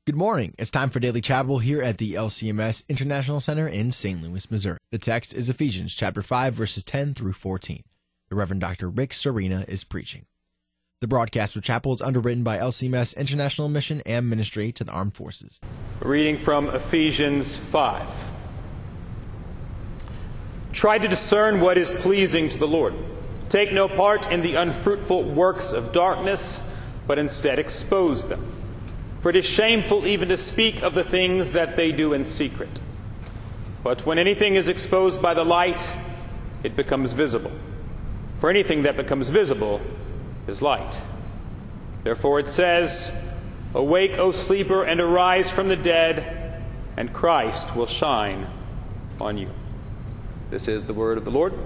Good morning. It's time for Daily Chapel here at the LCMS International Center in St. Louis, Missouri. The text is Ephesians chapter 5, verses 10 through 14. The Reverend Dr. Rick Serena is preaching. The broadcast for chapel is underwritten by LCMS International Mission and Ministry to the Armed Forces. Reading from Ephesians 5. Try to discern what is pleasing to the Lord. Take no part in the unfruitful works of darkness, but instead expose them. For it is shameful even to speak of the things that they do in secret. But when anything is exposed by the light, it becomes visible. For anything that becomes visible is light. Therefore it says, "Awake, O sleeper, and arise from the dead, and Christ will shine on you." This is the word of the Lord.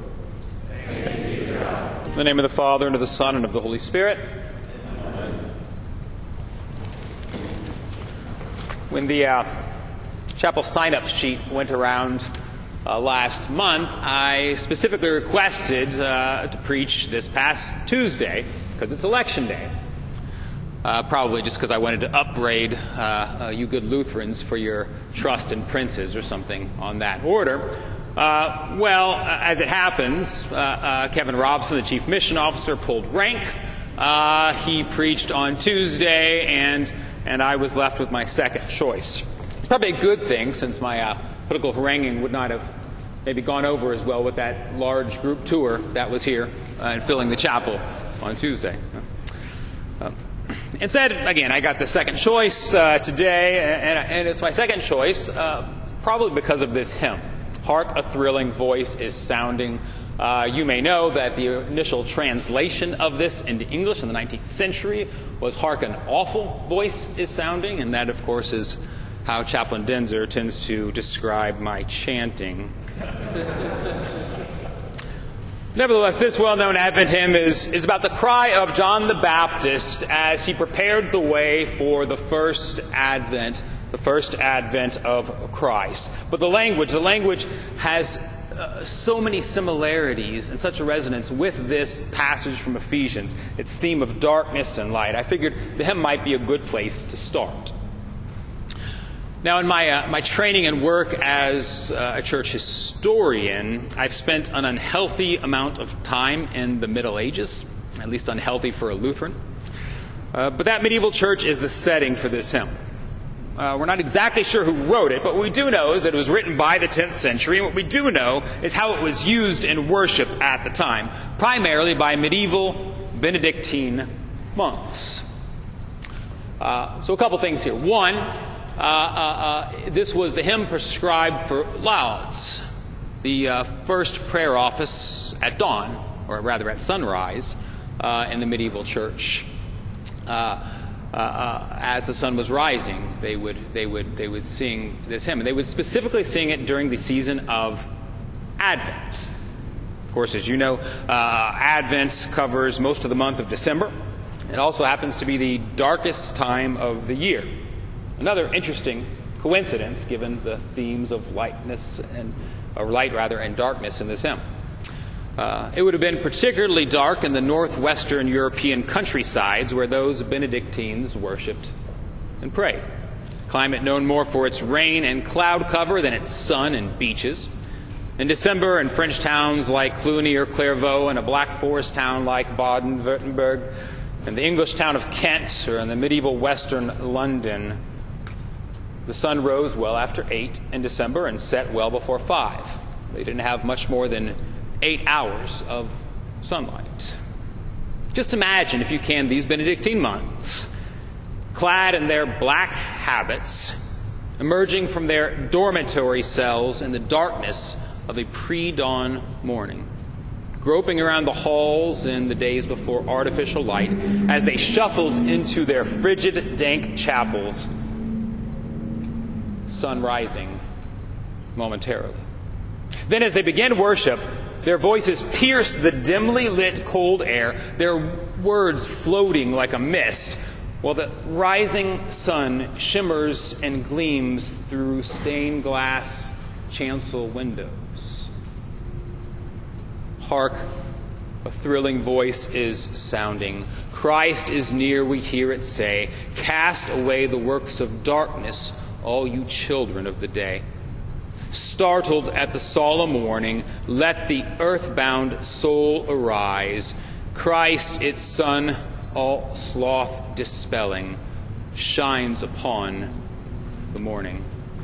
In the name of the Father, and of the Son, and of the Holy Spirit. When the chapel sign-up sheet went around last month, I specifically requested to preach this past Tuesday because it's Election Day. Probably just because I wanted to upbraid you good Lutherans for your trust in princes or something on that order. As it happens, Kevin Robson, the chief mission officer, pulled rank. He preached on Tuesday, and I was left with my second choice. It's probably a good thing, since my political haranguing would not have maybe gone over as well with that large group tour that was here and filling the chapel on Tuesday. Instead, again, I got the second choice today, and it's my second choice probably because of this hymn. Hark, a thrilling voice is sounding. You may know that the initial translation of this into English in the 19th century was "Hark, an awful voice is sounding," and that, of course, is how Chaplain Denzer tends to describe my chanting. Nevertheless, this well-known Advent hymn is about the cry of John the Baptist as he prepared the way for the first Advent of Christ. But the language has so many similarities and such a resonance with this passage from Ephesians, its theme of darkness and light. I figured the hymn might be a good place to start. Now, in my training and work as a church historian, I've spent an unhealthy amount of time in the Middle Ages, at least unhealthy for a Lutheran. But that medieval church is the setting for this hymn. We're not exactly sure who wrote it, but what we do know is that it was written by the 10th century, and what we do know is how it was used in worship at the time, primarily by medieval Benedictine monks. So a couple things here. One, this was the hymn prescribed for lauds, the first prayer office at dawn, or rather at sunrise, in the medieval church. As the sun was rising, they would sing this hymn, and they would specifically sing it during the season of Advent. Of course, as you know, Advent covers most of the month of December. It also happens to be the darkest time of the year. Another interesting coincidence, given the themes of light and darkness in this hymn. It would have been particularly dark in the northwestern European countrysides where those Benedictines worshipped and prayed. Climate known more for its rain and cloud cover than its sun and beaches. In December, in French towns like Cluny or Clairvaux, and a Black Forest town like Baden-Württemberg, and the English town of Kent, or in the medieval western London, the sun rose well after 8 in December and set well before 5. They didn't have much more than 8 hours of sunlight. Just imagine, if you can, these Benedictine monks, clad in their black habits, emerging from their dormitory cells in the darkness of a pre-dawn morning, groping around the halls in the days before artificial light, as they shuffled into their frigid, dank chapels, sun rising momentarily. Then as they began worship, their voices pierced the dimly lit cold air, their words floating like a mist, while the rising sun shimmers and gleams through stained glass chancel windows. Hark, A thrilling voice is sounding. Christ is near, we hear it say. Cast away the works of darkness, all you children of the day. Startled at the solemn warning, let the earthbound soul arise. Christ, its sun, all sloth dispelling, shines upon the morning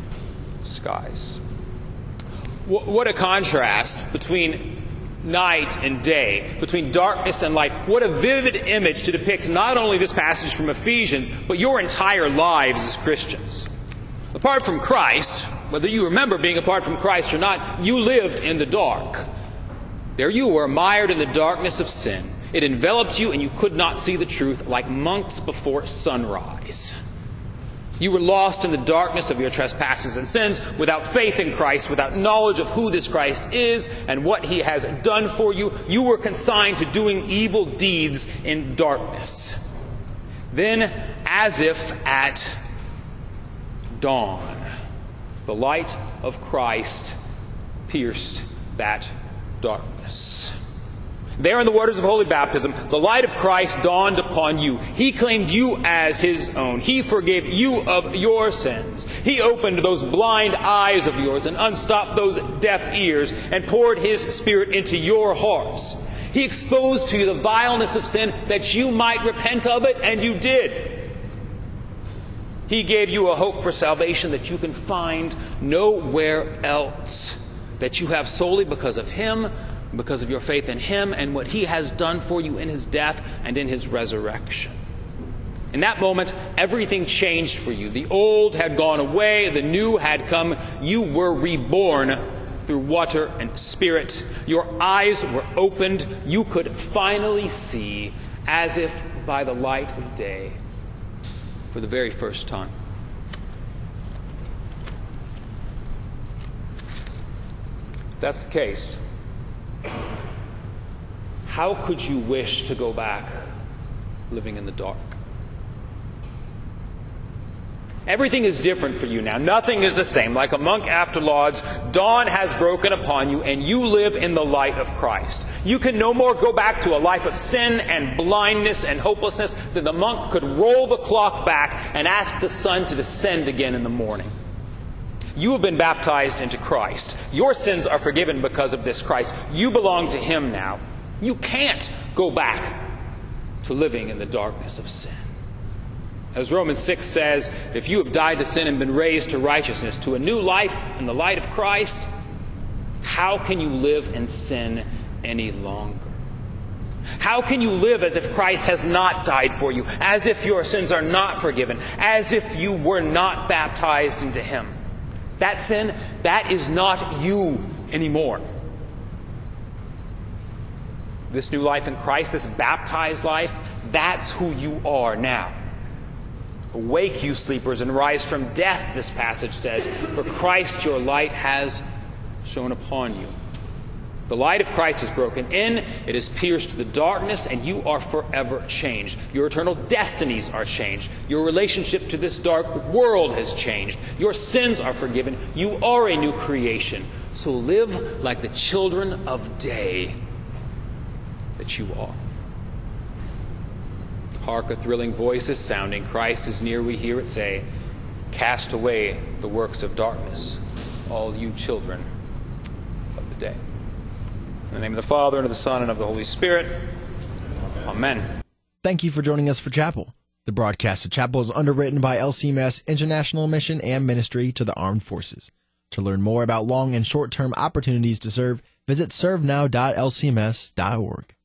skies. What a contrast between night and day, between darkness and light. What a vivid image to depict not only this passage from Ephesians, but your entire lives as Christians. Apart from Christ, whether you remember being apart from Christ or not, you lived in the dark. There you were, mired in the darkness of sin. It enveloped you and you could not see the truth, like monks before sunrise. You were lost in the darkness of your trespasses and sins, without faith in Christ, without knowledge of who this Christ is and what He has done for you. You were consigned to doing evil deeds in darkness. Then, as if at dawn, the light of Christ pierced that darkness. There in the waters of holy baptism, the light of Christ dawned upon you. He claimed you as His own. He forgave you of your sins. He opened those blind eyes of yours and unstopped those deaf ears and poured His Spirit into your hearts. He exposed to you the vileness of sin that you might repent of it, and you did. He gave you a hope for salvation that you can find nowhere else, that you have solely because of Him, because of your faith in Him and what He has done for you in His death and in His resurrection. In that moment, everything changed for you. The old had gone away, the new had come. You were reborn through water and Spirit. Your eyes were opened. You could finally see, as if by the light of day, for the very first time. If that's the case, how could you wish to go back living in the dark? Everything is different for you now. Nothing is the same. Like a monk after lauds, dawn has broken upon you, and you live in the light of Christ. You can no more go back to a life of sin and blindness and hopelessness than the monk could roll the clock back and ask the sun to descend again in the morning. You have been baptized into Christ. Your sins are forgiven because of this Christ. You belong to Him now. You can't go back to living in the darkness of sin. As Romans 6 says, if you have died to sin and been raised to righteousness, to a new life in the light of Christ, how can you live in sin any longer? How can you live as if Christ has not died for you, as if your sins are not forgiven, as if you were not baptized into Him? That sin, that is not you anymore. This new life in Christ, this baptized life, that's who you are now. Awake, you sleepers, and rise from death, this passage says, for Christ your light has shone upon you. The light of Christ is broken in, it has pierced the darkness, and you are forever changed. Your eternal destinies are changed. Your relationship to this dark world has changed. Your sins are forgiven. You are a new creation. So live like the children of day that you are. Hark, a thrilling voice is sounding. Christ is near, we hear it say. Cast away the works of darkness, all you children of the day. In the name of the Father, and of the Son, and of the Holy Spirit. Amen. Thank you for joining us for Chapel. The broadcast of Chapel is underwritten by LCMS International Mission and Ministry to the Armed Forces. To learn more about long and short-term opportunities to serve, visit servenow.lcms.org.